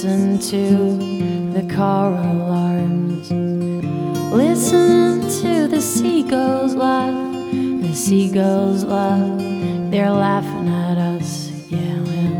Listen to the car alarms. Listen to the seagulls laugh. The seagulls laugh. They're laughing at us, yelling.